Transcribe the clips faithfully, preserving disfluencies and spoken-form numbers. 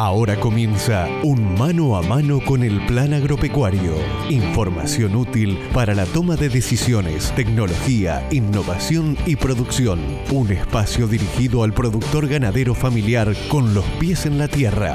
Ahora comienza un mano a mano con el Plan Agropecuario. Información útil para la toma de decisiones, tecnología, innovación y producción. Un espacio dirigido al productor ganadero familiar con los pies en la tierra.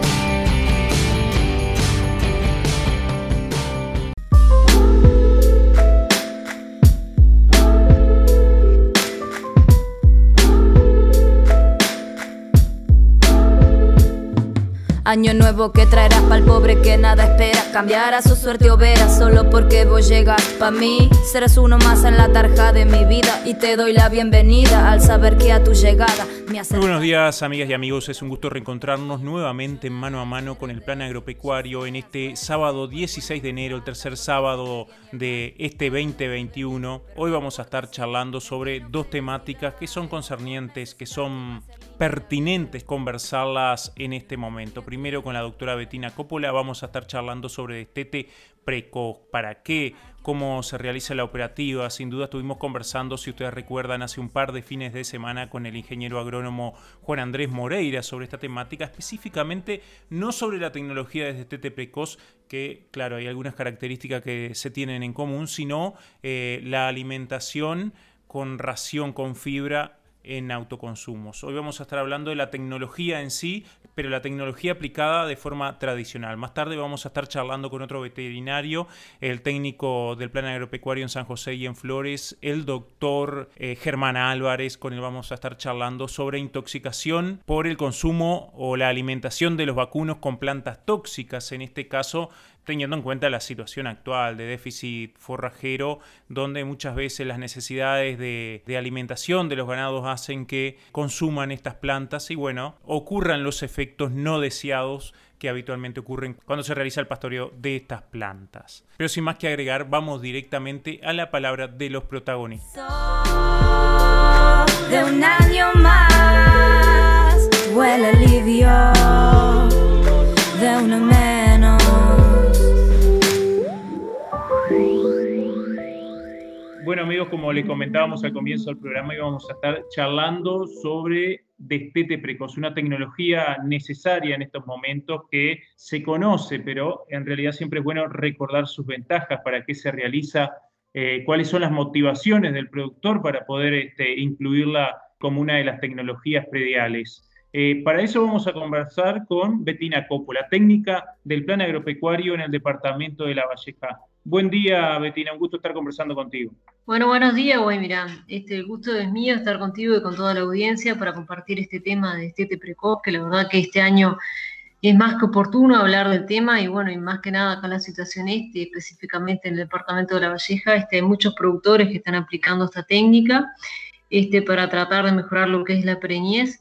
Año nuevo que traerás pa'l pobre que nada espera. Cambiará su suerte o verás solo porque vos llegas. Pa' mí serás uno más en la tarja de mi vida y te doy la bienvenida al saber que a tu llegada me hace... Muy buenos días, amigas y amigos. Es un gusto reencontrarnos nuevamente mano a mano con el Plan Agropecuario en este sábado dieciséis de enero, el tercer sábado de este veinte veintiuno. Hoy vamos a estar charlando sobre dos temáticas que son concernientes, que son pertinentes conversarlas en este momento. Primero, con la doctora Bettina Coppola vamos a estar charlando sobre destete precoz. ¿Para qué? ¿Cómo se realiza la operativa? Sin duda estuvimos conversando, si ustedes recuerdan, hace un par de fines de semana con el ingeniero agrónomo Juan Andrés Moreira sobre esta temática, específicamente no sobre la tecnología de destete precoz, que claro, hay algunas características que se tienen en común, sino eh, la alimentación con ración, con fibra en autoconsumos. Hoy vamos a estar hablando de la tecnología en sí, pero la tecnología aplicada de forma tradicional. Más tarde vamos a estar charlando con otro veterinario, el técnico del Plan Agropecuario en San José y en Flores, el doctor eh, Germán Álvarez, con él vamos a estar charlando sobre intoxicación por el consumo o la alimentación de los vacunos con plantas tóxicas, en este caso teniendo en cuenta la situación actual de déficit forrajero, donde muchas veces las necesidades de, de alimentación de los ganados hacen que consuman estas plantas y bueno, ocurran los efectos no deseados que habitualmente ocurren cuando se realiza el pastoreo de estas plantas. Pero sin más que agregar, vamos directamente a la palabra de los protagonistas. De un año más huele alivio, de uno menos. Bueno, amigos, como les comentábamos al comienzo del programa, íbamos a estar charlando sobre destete precoz, una tecnología necesaria en estos momentos que se conoce, pero en realidad siempre es bueno recordar sus ventajas, para qué se realiza, eh, cuáles son las motivaciones del productor para poder este, incluirla como una de las tecnologías prediales. Eh, para eso vamos a conversar con Bettina Coppola, técnica del Plan Agropecuario en el departamento de La Valleja. Buen día, Bettina, un gusto estar conversando contigo. Bueno, buenos días, güey, mirá, este, el gusto es mío estar contigo y con toda la audiencia para compartir este tema de destete precoz, que la verdad que este año es más que oportuno hablar del tema y bueno, y más que nada con la situación este, específicamente en el departamento de La Valleja, este, hay muchos productores que están aplicando esta técnica este, para tratar de mejorar lo que es la preñez.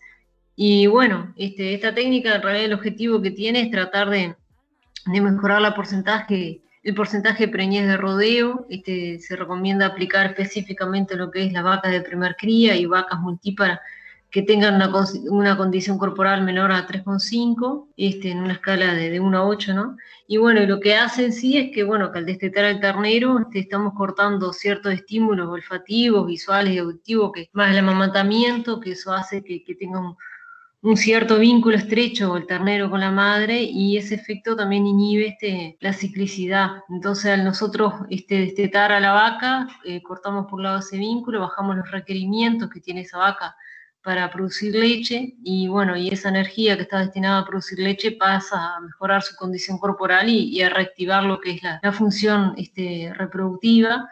Y bueno, este, esta técnica en realidad el objetivo que tiene es tratar de, de mejorar la porcentaje, el porcentaje de preñez de rodeo. Este, se recomienda aplicar específicamente lo que es las vacas de primer cría y vacas multíparas que tengan una, una condición corporal menor a tres coma cinco, este, en una escala de, de uno a ocho, ¿no? Y bueno, y lo que hace en sí es que, bueno, que al destetar al ternero este, estamos cortando ciertos estímulos olfativos, visuales y auditivos, que más el amamantamiento, que eso hace que, que tenga un un cierto vínculo estrecho el ternero con la madre y ese efecto también inhibe este, la ciclicidad. Entonces al nosotros este, destetar a la vaca, eh, cortamos por un lado ese vínculo, bajamos los requerimientos que tiene esa vaca para producir leche y bueno, y esa energía que está destinada a producir leche pasa a mejorar su condición corporal y, y a reactivar lo que es la, la función este, reproductiva.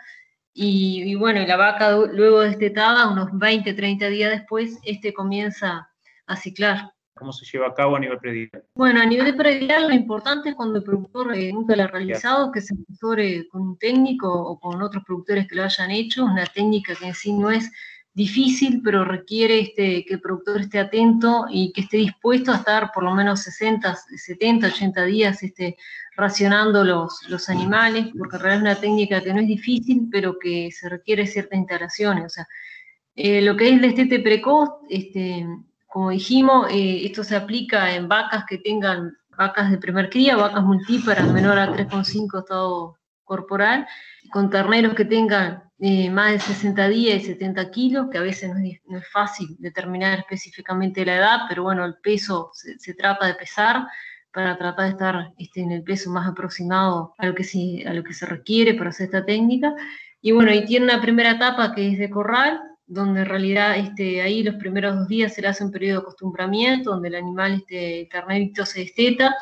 Y, y bueno, y la vaca luego destetada, unos veinte a treinta días después, este comienza a ciclar. ¿Cómo se lleva a cabo a nivel predial? Bueno, a nivel predial lo importante es cuando el productor eh, nunca lo ha realizado, que se asesore con un técnico o con otros productores que lo hayan hecho, una técnica que en sí no es difícil, pero requiere este, que el productor esté atento y que esté dispuesto a estar por lo menos sesenta, setenta, ochenta días este, racionando los, los animales, porque en realidad es una técnica que no es difícil, pero que se requiere ciertas instalaciones. O sea, eh, lo que es el destete precoz, este, como dijimos, eh, esto se aplica en vacas que tengan vacas de primer cría, vacas multíparas menor a tres coma cinco estado corporal, con terneros que tengan eh, más de sesenta días y setenta kilos, que a veces no es, no es fácil determinar específicamente la edad, pero bueno, el peso se, se trata de pesar para tratar de estar este, en el peso más aproximado a lo, que se, a lo que se requiere para hacer esta técnica. Y bueno, y tiene una primera etapa que es de corral, donde en realidad este, ahí los primeros dos días se le hace un periodo de acostumbramiento, donde el animal, este, el ternerito se desteta.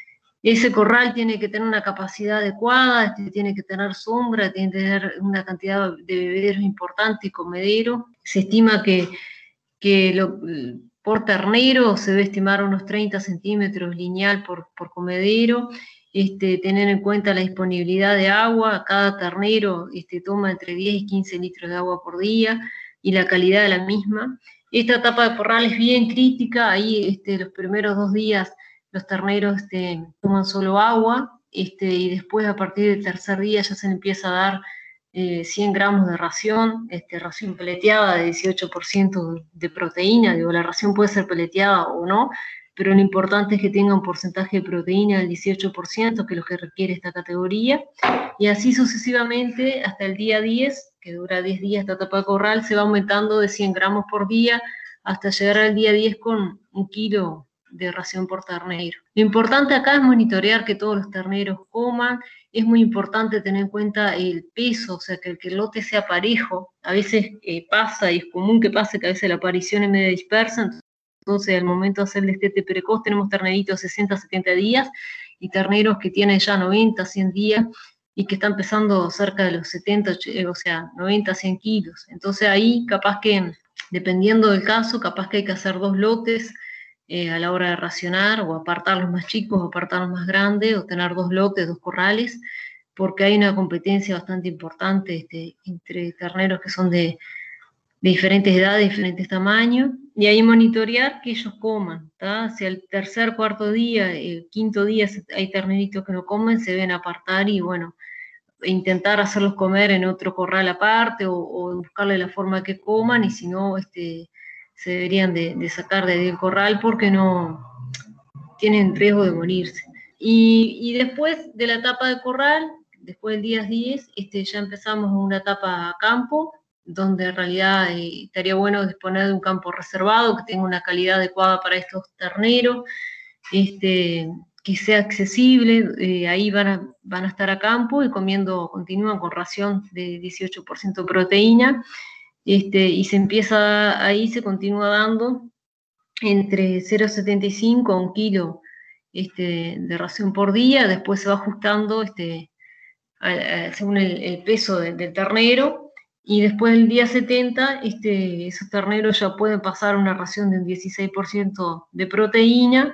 Ese corral tiene que tener una capacidad adecuada, este, tiene que tener sombra, tiene que tener una cantidad de bebederos importante y comedero. Se estima que, que lo, por ternero se debe estimar unos treinta centímetros lineal por, por comedero. Este, tener en cuenta la disponibilidad de agua, cada ternero este, toma entre diez y quince litros de agua por día y la calidad de la misma. Esta etapa de corral es bien crítica, ahí este, los primeros dos días los terneros este, toman solo agua este, y después a partir del tercer día ya se le empieza a dar eh, cien gramos de ración, este, ración peleteada de dieciocho por ciento de proteína. Digo, la ración puede ser peleteada o no, pero lo importante es que tenga un porcentaje de proteína del dieciocho por ciento, que es lo que requiere esta categoría, y así sucesivamente hasta el día diez, que dura diez días esta etapa de corral, se va aumentando de cien gramos por día hasta llegar al día diez con un kilo de ración por ternero. Lo importante acá es monitorear que todos los terneros coman. Es muy importante tener en cuenta el peso, o sea, que el, que el lote sea parejo. A veces eh, pasa, y es común que pase, que a veces la aparición es medio dispersa. Entonces, al momento de hacer el destete precoz, tenemos terneritos de sesenta a setenta días y terneros que tienen ya noventa, cien días y que están pesando cerca de los setenta, o sea, noventa, cien kilos. Entonces, ahí capaz que, dependiendo del caso, capaz que hay que hacer dos lotes Eh, a la hora de racionar, o apartar los más chicos, o apartar los más grandes, o tener dos lotes, dos corrales, porque hay una competencia bastante importante este, entre terneros que son de, de diferentes edades, diferentes tamaños, y ahí monitorear que ellos coman, ¿tá? Si al tercer, cuarto día, el quinto día hay terneritos que no comen, se deben apartar y bueno, intentar hacerlos comer en otro corral aparte, o, o buscarle la forma que coman, y si no, este se deberían de, de sacar del corral porque no tienen riesgo de morirse. Y, y después de la etapa de corral, después del día diez, este, ya empezamos una etapa a campo, donde en realidad eh, estaría bueno disponer de un campo reservado que tenga una calidad adecuada para estos terneros, este, que sea accesible. Eh, ahí van a, van a estar a campo y comiendo, continúan con ración de dieciocho por ciento de proteína. Este, y se empieza, ahí se continúa dando entre cero coma setenta y cinco a un kilo este, de ración por día. Después se va ajustando este, a, a, según el, el peso de, del ternero, y después del día setenta este, esos terneros ya pueden pasar a una ración de un dieciséis por ciento de proteína,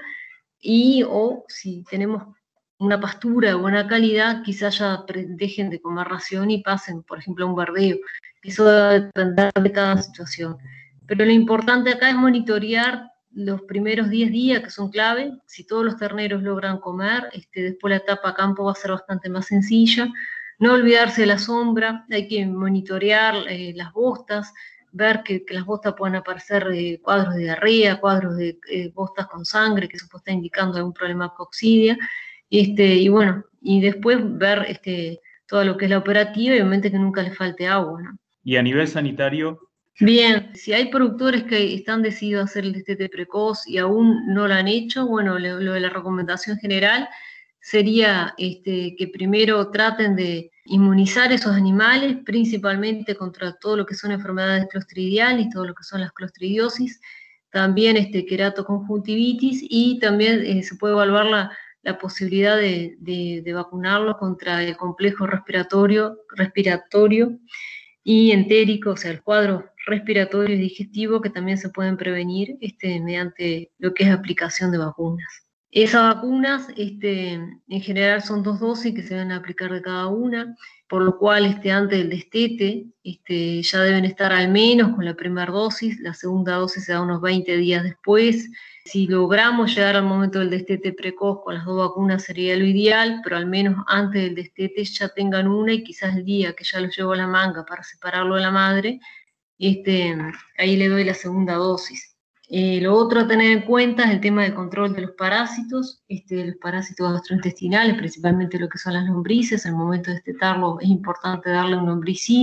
y o si tenemos una pastura de buena calidad, quizás ya dejen de comer ración y pasen, por ejemplo, a un verdeo. Eso va a depender de cada situación. Pero lo importante acá es monitorear los primeros diez días, que son clave. Si todos los terneros logran comer, este, después la etapa a campo va a ser bastante más sencilla. No olvidarse de la sombra, hay que monitorear eh, las bostas, ver que, que las bostas puedan aparecer eh, cuadros de diarrea, cuadros de eh, bostas con sangre, que eso puede estar indicando algún problema de coccidia. Este, y bueno, y después ver este, todo lo que es la operativa, y obviamente que nunca les falte agua, ¿no? Y a nivel sanitario. Bien, si hay productores que están decididos a hacer el destete precoz y aún no lo han hecho, bueno, lo, lo de la recomendación general sería este, que primero traten de inmunizar esos animales, principalmente contra todo lo que son enfermedades clostridiales, todo lo que son las clostridiosis, también este, queratoconjuntivitis, y también eh, se puede evaluar la, la posibilidad de, de, de vacunarlos contra el complejo respiratorio, respiratorio y entérico, o sea, el cuadro respiratorio y digestivo, que también se pueden prevenir este, mediante lo que es aplicación de vacunas. Esas vacunas este, en general son dos dosis que se van a aplicar de cada una, por lo cual este, antes del destete este, ya deben estar al menos con la primera dosis, la segunda dosis se da unos veinte días después. Si logramos llegar al momento del destete precoz con las dos vacunas sería lo ideal, pero al menos antes del destete ya tengan una, y quizás el día que ya lo llevo a la manga para separarlo de la madre, este, ahí le doy la segunda dosis. Eh, lo otro a tener en cuenta es el tema del control de los parásitos, este, los parásitos gastrointestinales, principalmente lo que son las lombrices. Al momento de destetarlo es importante darle un lombricida.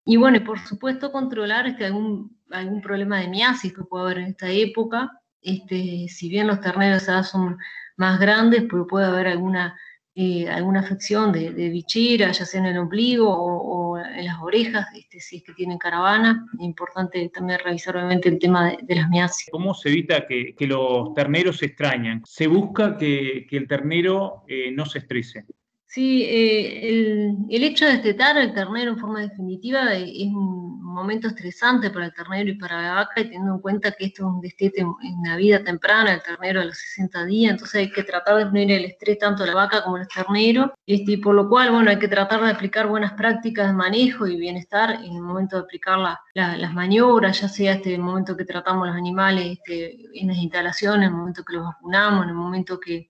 Y bueno, y por supuesto controlar este, algún, algún problema de miasis que pueda haber en esta época. Este, si bien los terneros ya son más grandes, pues puede haber alguna, eh, alguna afección de, de bichera, ya sea en el ombligo o, o en las orejas, este, si es que tienen caravana. Es importante también revisar obviamente el tema de, de las miasis. ¿Cómo se evita que, que los terneros se extrañan? Se busca que, que el ternero eh, no se estrese. Sí, eh, el, el hecho de destetar al ternero en forma definitiva eh, es un momento estresante para el ternero y para la vaca, y teniendo en cuenta que esto es un destete en, en la vida temprana, el ternero a los sesenta días, entonces hay que tratar de disminuir el estrés tanto a la vaca como al ternero, este, y por lo cual, bueno, hay que tratar de aplicar buenas prácticas de manejo y bienestar en el momento de aplicar la, la, las maniobras, ya sea este, el momento que tratamos los animales este, en las instalaciones, en el momento que los vacunamos, en el momento que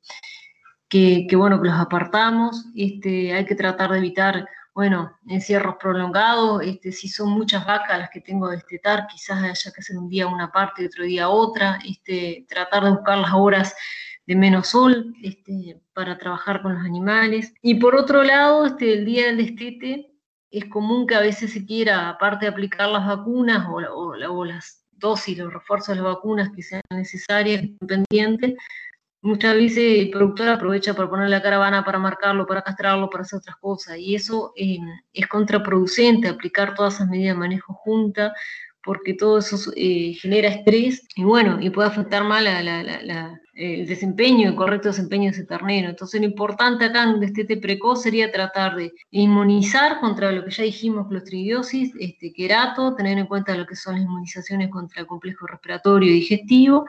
Que, que, bueno, que los apartamos. Este, hay que tratar de evitar, bueno, encierros prolongados. Este, si son muchas vacas las que tengo de destetar, quizás haya que hacer un día una parte y otro día otra. Este, tratar de buscar las horas de menos sol este, para trabajar con los animales. Y por otro lado, este, el día del destete es común que a veces se quiera, aparte de aplicar las vacunas o, o, o las dosis, los refuerzos de las vacunas que sean necesarias, pendientes, muchas veces el productor aprovecha para poner la caravana, para marcarlo, para castrarlo, para hacer otras cosas, y eso eh, es contraproducente, aplicar todas esas medidas de manejo juntas, porque todo eso eh, genera estrés, y bueno, y puede afectar mal a la, la, la, el desempeño, el correcto desempeño de ese ternero. Entonces lo importante acá en un destete precoz sería tratar de inmunizar contra lo que ya dijimos, clostridiosis, este, querato, tener en cuenta lo que son las inmunizaciones contra el complejo respiratorio y digestivo,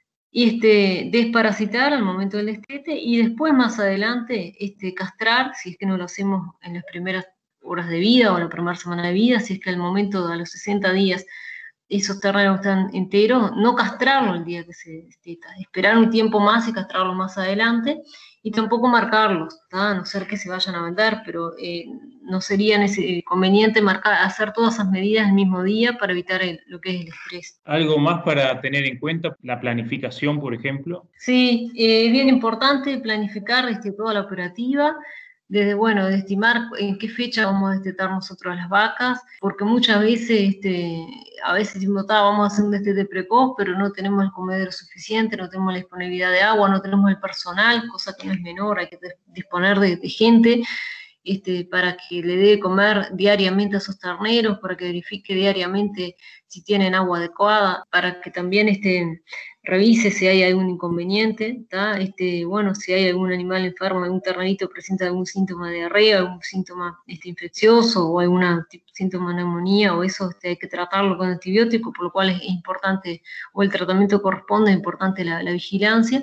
y este, desparasitar al momento del destete, y después más adelante este, castrar, si es que no lo hacemos en las primeras horas de vida o en la primera semana de vida, si es que al momento, a los sesenta días, esos terneros están enteros, no castrarlo el día que se desteta, esperar un tiempo más y castrarlo más adelante, y tampoco marcarlos, ¿tá? A no ser que se vayan a vender, pero eh, no sería conveniente marcar, hacer todas esas medidas el mismo día para evitar el, lo que es el estrés. ¿Algo más para tener en cuenta? La planificación, por ejemplo. Sí, eh, es bien importante planificar este, toda la operativa, desde, bueno, de estimar en qué fecha vamos a destetar nosotros a las vacas, porque muchas veces, este, a veces decimos, vamos a hacer un destete precoz, pero no tenemos el comedero suficiente, no tenemos la disponibilidad de agua, no tenemos el personal, cosa que no es menor, hay que disponer de, de gente este, para que le dé de comer diariamente a esos terneros, para que verifique diariamente si tienen agua adecuada, para que también este, revise si hay algún inconveniente, este, bueno, si hay algún animal enfermo, algún ternerito presenta algún síntoma de diarrea, algún síntoma este, infeccioso o algún síntoma de neumonía, o eso este, hay que tratarlo con antibiótico, por lo cual es importante, o el tratamiento corresponde, es importante la, la vigilancia.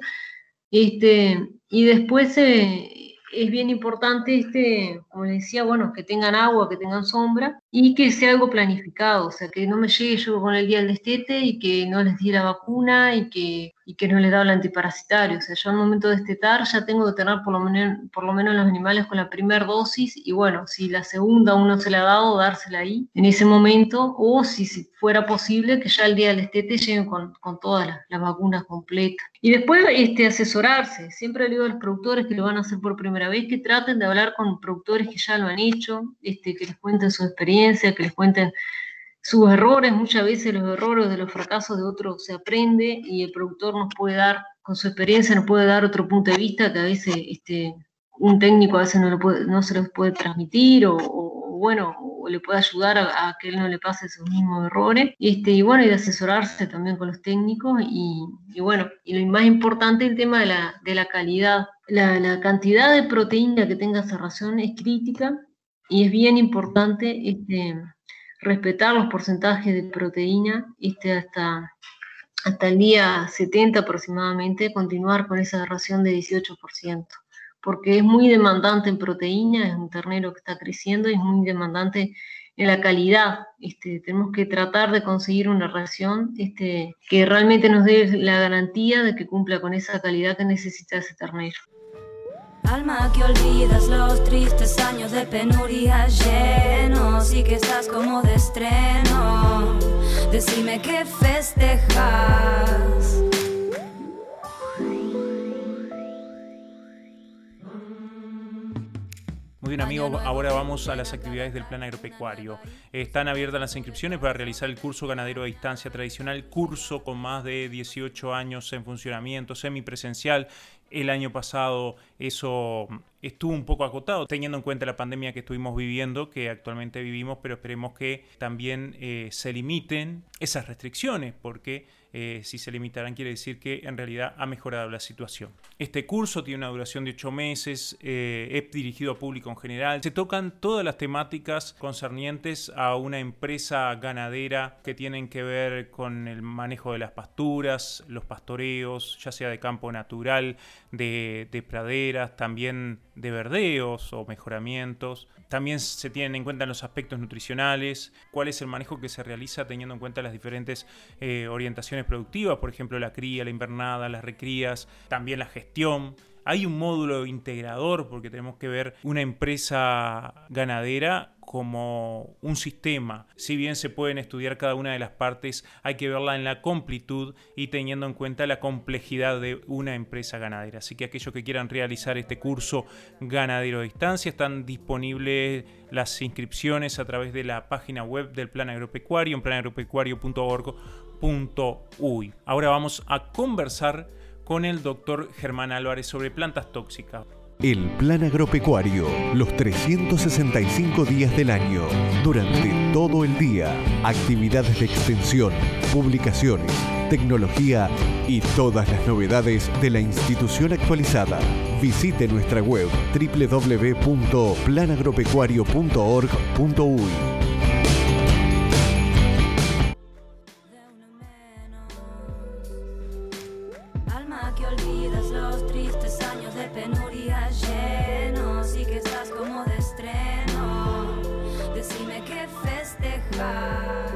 Este, y después eh, es bien importante, este, como les decía, bueno, que tengan agua, que tengan sombra, y que sea algo planificado, o sea, que no me llegue yo con el día del destete y que no les di la vacuna y que, y que no les da el antiparasitario. O sea, yo al momento de destetar ya tengo que tener por lo menos, por lo menos los animales con la primera dosis, y bueno, si la segunda aún no se la ha dado, dársela ahí, en ese momento, o si, si fuera posible, que ya el día del destete lleguen con, con todas las, las vacunas completas. Y después este, asesorarse. Siempre le digo a los productores que lo van a hacer por primera vez, que traten de hablar con productores que ya lo han hecho, este, que les cuenten su experiencia, que les cuenten sus errores. Muchas veces los errores de los fracasos de otros se aprende, y el productor nos puede dar, con su experiencia, nos puede dar otro punto de vista que a veces este, un técnico a veces no, lo puede, no se los puede transmitir, o, o bueno, o le puede ayudar a, a que él no le pase esos mismos errores, este, y bueno, y de asesorarse también con los técnicos, y, y bueno, y lo más importante, el tema de la, de la calidad. La, la cantidad de proteína que tenga esa ración es crítica, y es bien importante este, respetar los porcentajes de proteína este, hasta, hasta el día setenta aproximadamente, continuar con esa ración de dieciocho por ciento, porque es muy demandante en proteína, es un ternero que está creciendo y es muy demandante en la calidad. Este, tenemos que tratar de conseguir una ración este, que realmente nos dé la garantía de que cumpla con esa calidad que necesita ese ternero. Alma que olvidas los tristes años de penuria llenos y que estás como de estreno. Decime qué festejas. Muy bien, amigos, ahora vamos a las actividades del Plan Agropecuario. Están abiertas las inscripciones para realizar el curso ganadero a distancia tradicional, curso con más de dieciocho años en funcionamiento, semipresencial. El año pasado eso estuvo un poco acotado, teniendo en cuenta la pandemia que estuvimos viviendo, que actualmente vivimos, pero esperemos que también eh, se limiten esas restricciones, porque eh, si se limitarán quiere decir que en realidad ha mejorado la situación. Este curso tiene una duración de ocho meses, eh, es dirigido a público en general. Se tocan todas las temáticas concernientes a una empresa ganadera que tienen que ver con el manejo de las pasturas, los pastoreos, ya sea de campo natural, de, de praderas, también de verdeos o mejoramientos. También se tienen en cuenta los aspectos nutricionales, cuál es el manejo que se realiza teniendo en cuenta las diferentes eh, orientaciones productivas, por ejemplo la cría, la invernada, las recrías, también la gestión. Hay un módulo integrador porque tenemos que ver una empresa ganadera como un sistema. Si bien se pueden estudiar cada una de las partes, hay que verla en la completud y teniendo en cuenta la complejidad de una empresa ganadera. Así que aquellos que quieran realizar este curso ganadero a distancia, están disponibles las inscripciones a través de la página web del Plan Agropecuario en plan agropecuario punto org punto uy. Ahora vamos a conversar con el doctor Germán Álvarez sobre plantas tóxicas. El Plan Agropecuario, los trescientos sesenta y cinco días del año, durante todo el día, actividades de extensión, publicaciones, tecnología y todas las novedades de la institución actualizada. Visite nuestra web doble u doble u doble u punto plan agropecuario punto org punto uy. Que olvidas los tristes años de penuria llenos y que estás como de estreno. Decime qué festejar.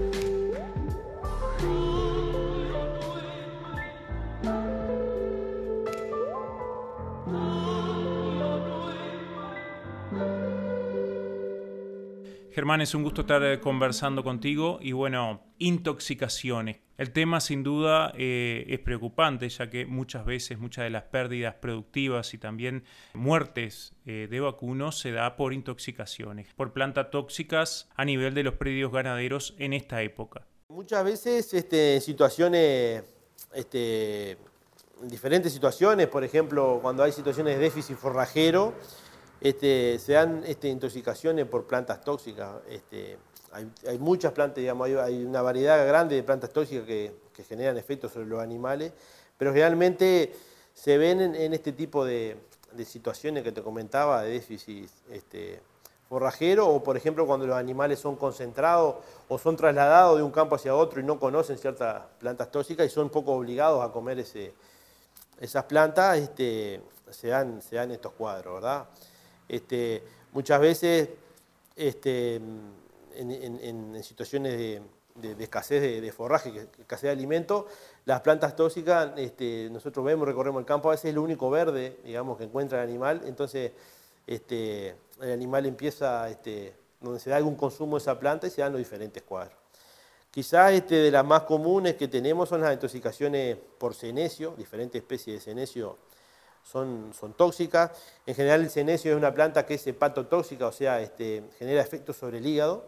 Germán, es un gusto estar conversando contigo y bueno, intoxicaciones. El tema sin duda eh, es preocupante, ya que muchas veces muchas de las pérdidas productivas y también muertes eh, de vacunos se da por intoxicaciones, por plantas tóxicas a nivel de los predios ganaderos en esta época. Muchas veces este, en situaciones, este, en diferentes situaciones, por ejemplo, cuando hay situaciones de déficit forrajero, Este, se dan este, intoxicaciones por plantas tóxicas. Este, hay, hay muchas plantas, digamos, hay, hay una variedad grande de plantas tóxicas que, que generan efectos sobre los animales, pero generalmente se ven en, en este tipo de, de situaciones que te comentaba, de déficit este, forrajero, o por ejemplo cuando los animales son concentrados o son trasladados de un campo hacia otro y no conocen ciertas plantas tóxicas y son poco obligados a comer ese, esas plantas, este, se, dan, se dan estos cuadros, ¿verdad? Este, muchas veces este, en, en, en situaciones de, de, de escasez de, de forraje, de escasez de alimento, las plantas tóxicas, este, nosotros vemos, recorremos el campo, a veces es lo único verde, digamos, que encuentra el animal, entonces este, el animal empieza, este, donde se da algún consumo de esa planta y se dan los diferentes cuadros. Quizás este, de las más comunes que tenemos son las intoxicaciones por senecio, diferentes especies de senecio Son, son tóxicas. En general el senecio es una planta que es hepatotóxica, o sea, este, genera efectos sobre el hígado.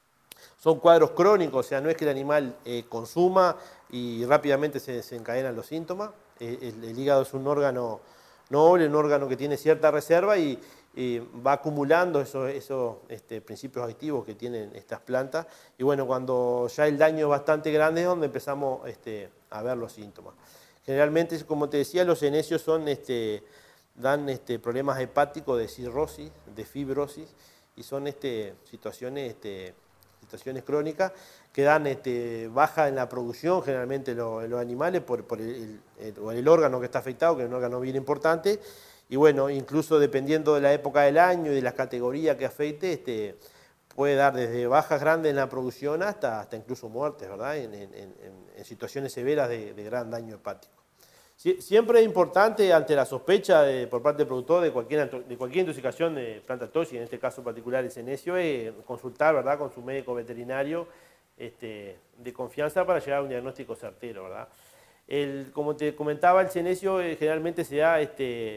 Son cuadros crónicos, o sea, no es que el animal eh, consuma y rápidamente se desencadenan los síntomas. Eh, el, el hígado es un órgano noble, un órgano que tiene cierta reserva y, y va acumulando esos, esos este, principios activos que tienen estas plantas. Y bueno, cuando ya el daño es bastante grande es donde empezamos este, a ver los síntomas. Generalmente, como te decía, los senecios son, este, dan este, problemas hepáticos de cirrosis, de fibrosis, y son este, situaciones, este, situaciones crónicas que dan este, baja en la producción, generalmente los, los animales, por, por el, el, el órgano que está afectado, que es un órgano bien importante, y bueno, incluso dependiendo de la época del año y de las categorías que afecte, este, puede dar desde bajas grandes en la producción hasta, hasta incluso muertes, ¿verdad? En, en, en, en situaciones severas de, de gran daño hepático. Siempre es importante, ante la sospecha de, por parte del productor de cualquier, de cualquier intoxicación de planta tóxica, en este caso particular el senecio, eh, consultar, ¿verdad?, con su médico veterinario este, de confianza para llegar a un diagnóstico certero, ¿verdad? El, como te comentaba, el senecio eh, generalmente se da este,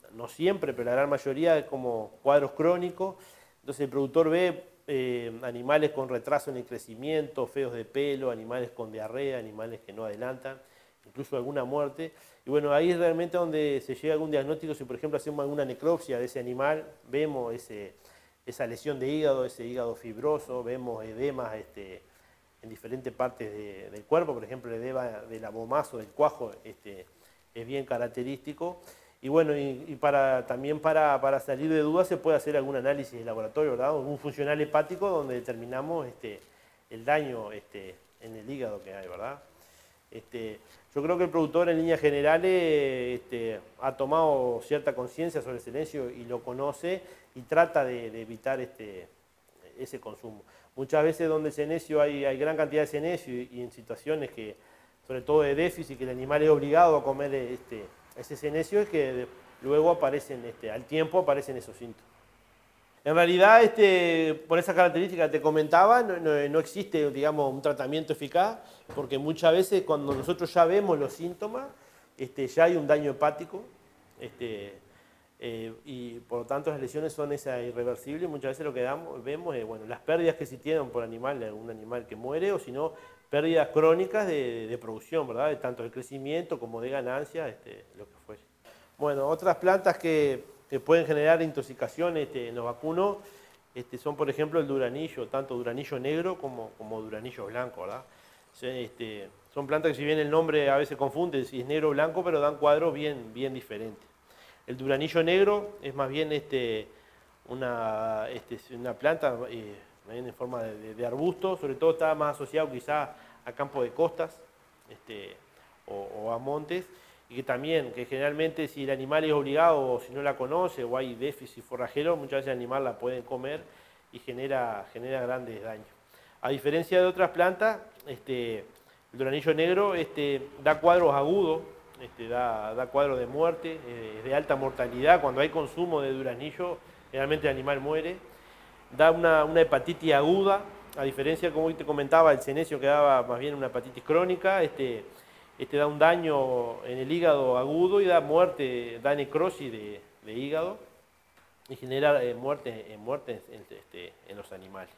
no siempre, pero la gran mayoría, es como cuadros crónicos. Entonces el productor ve eh, animales con retraso en el crecimiento, feos de pelo, animales con diarrea, animales que no adelantan, incluso alguna muerte. Y bueno, ahí es realmente donde se llega a algún diagnóstico. Si por ejemplo hacemos alguna necropsia de ese animal, vemos ese, esa lesión de hígado, ese hígado fibroso, vemos edemas este, en diferentes partes de, del cuerpo. Por ejemplo, el edema del abomazo, del cuajo, este, es bien característico. Y bueno, y, y para, también para, para salir de dudas se puede hacer algún análisis de laboratorio, ¿verdad? Un funcional hepático donde determinamos este, el daño este, en el hígado que hay, ¿verdad? Este, yo creo que el productor en líneas generales este, ha tomado cierta conciencia sobre el senecio y lo conoce y trata de, de evitar este, ese consumo. Muchas veces donde el senecio hay, hay gran cantidad de senecio y, y en situaciones que, sobre todo de déficit, que el animal es obligado a comer este, ese senecio, es que de, luego aparecen, este, al tiempo aparecen esos síntomas. En realidad, este, por esa característica que te comentaba, no, no, no existe, digamos, un tratamiento eficaz, porque muchas veces cuando nosotros ya vemos los síntomas, este, ya hay un daño hepático, este, eh, y por lo tanto las lesiones son esas irreversibles. Muchas veces lo que damos, vemos es bueno, las pérdidas que se tienen por animal, de un animal que muere, o si no, pérdidas crónicas de, de producción, ¿verdad? De tanto de crecimiento como de ganancia, este, lo que fuese. Bueno, otras plantas que, que pueden generar intoxicación este, en los vacunos este, son, por ejemplo, el duranillo, tanto duranillo negro como, como duranillo blanco, ¿verdad? Este, son plantas que si bien el nombre a veces confunde si es negro o blanco, pero dan cuadros bien, bien diferentes. El duranillo negro es más bien este, una, este, una planta eh, en forma de, de, de arbusto, sobre todo está más asociado quizá a campos de costas este, o, o a montes, y que también, que generalmente si el animal es obligado o si no la conoce o hay déficit forrajero, muchas veces el animal la puede comer y genera, genera grandes daños. A diferencia de otras plantas, este, el duranillo negro este, da cuadros agudos, este, da, da cuadros de muerte, eh, de alta mortalidad. Cuando hay consumo de duranillo, generalmente el animal muere. Da una, una hepatitis aguda, a diferencia, como te comentaba, el senecio que daba más bien una hepatitis crónica, este, este da un daño en el hígado agudo y da muerte, da necrosis de, de hígado y genera eh, muerte, eh, muerte en, este, en los animales.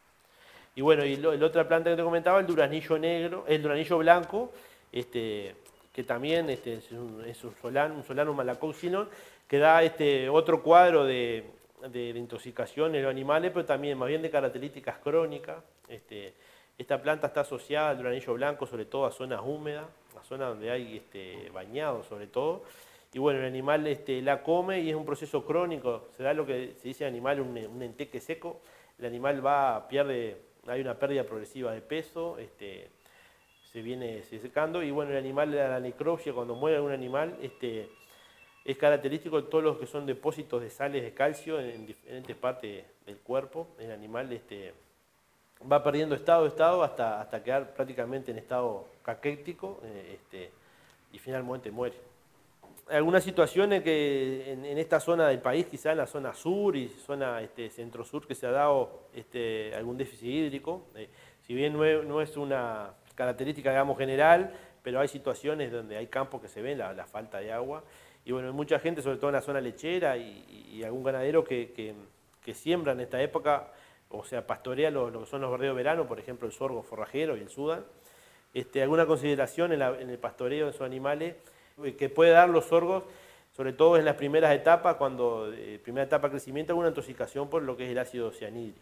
Y bueno, y lo, la otra planta que te comentaba, el duranillo negro, el duranillo blanco, este, que también este, es un, es un, solan, un Solanum malacoxylon, que da este, otro cuadro de, de, de intoxicación en los animales, pero también más bien de características crónicas. Este, esta planta está asociada al duranillo blanco, sobre todo a zonas húmedas, a zonas donde hay este, bañados sobre todo. Y bueno, el animal este, la come y es un proceso crónico, se da lo que se dice animal un, un enteque seco. El animal va, pierde, hay una pérdida progresiva de peso, este, se viene secando, y bueno, el animal, la necropsia, cuando muere algún animal, este, es característico de todos los que son depósitos de sales de calcio en diferentes partes del cuerpo. El animal este, va perdiendo estado, estado hasta, hasta quedar prácticamente en estado caquético eh, este, y finalmente muere. Algunas situaciones que en, en esta zona del país, quizá en la zona sur y zona este, centro-sur, que se ha dado este, algún déficit hídrico, eh, si bien no es, no es una característica, digamos, general, pero hay situaciones donde hay campos que se ven la, la falta de agua. Y bueno, hay mucha gente, sobre todo en la zona lechera y, y algún ganadero que, que, que siembra en esta época, o sea, pastorea lo, lo que son los verdeos de verano, por ejemplo, el sorgo forrajero y el sudán. Este, alguna consideración en, la, en el pastoreo de esos animales que puede dar los sorgos, sobre todo en las primeras etapas, cuando eh, primera etapa de crecimiento, alguna intoxicación por lo que es el ácido cianhídrico.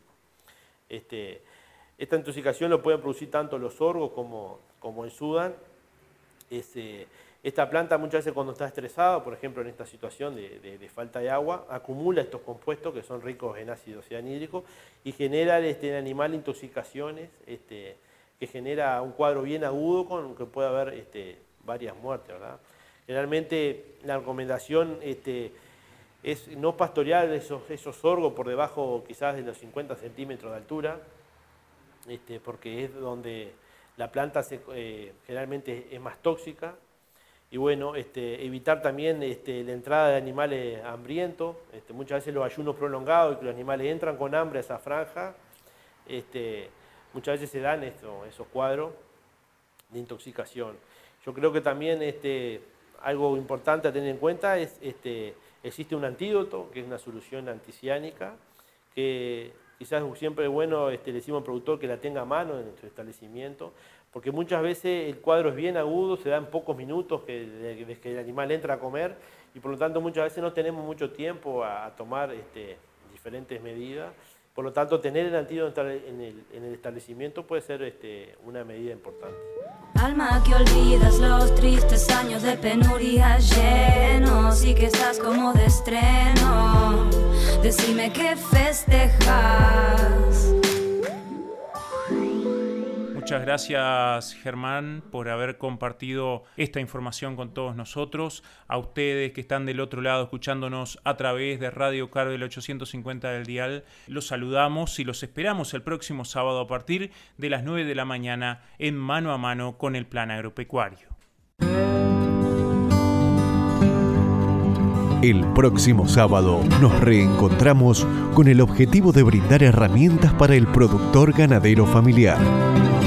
Este, esta intoxicación lo pueden producir tanto los sorgos como, como el sudán. Este, esta planta muchas veces cuando está estresada, por ejemplo en esta situación de, de, de falta de agua, acumula estos compuestos que son ricos en ácido cianhídrico y genera este, en el animal intoxicaciones este, que genera un cuadro bien agudo con que puede haber este, varias muertes, ¿verdad? Generalmente la recomendación este, es no pastorear esos, esos sorgos por debajo quizás de los cincuenta centímetros de altura, este, porque es donde la planta se, eh, generalmente es más tóxica. Y bueno, este, evitar también este, la entrada de animales hambrientos, este, muchas veces los ayunos prolongados y que los animales entran con hambre a esa franja, este, muchas veces se dan esto, esos cuadros de intoxicación. Yo creo que también este, algo importante a tener en cuenta es, este, existe un antídoto, que es una solución anticiánica, que quizás siempre es bueno, este, le decimos al productor que la tenga a mano en nuestro establecimiento, porque muchas veces el cuadro es bien agudo, se da en pocos minutos que, desde que el animal entra a comer, y por lo tanto muchas veces no tenemos mucho tiempo a, a tomar este, diferentes medidas. Por lo tanto, tener el antídoto en el, en el establecimiento puede ser este, una medida importante. Alma que olvidas los tristes años de penuria llenos y que estás como de estreno. Decime qué festejas. Muchas gracias, Germán, por haber compartido esta información con todos nosotros. A ustedes que están del otro lado escuchándonos a través de Radio Carve, el ochocientos cincuenta del dial, los saludamos y los esperamos el próximo sábado a partir de las nueve de la mañana en Mano a Mano con el Plan Agropecuario. El próximo sábado nos reencontramos con el objetivo de brindar herramientas para el productor ganadero familiar.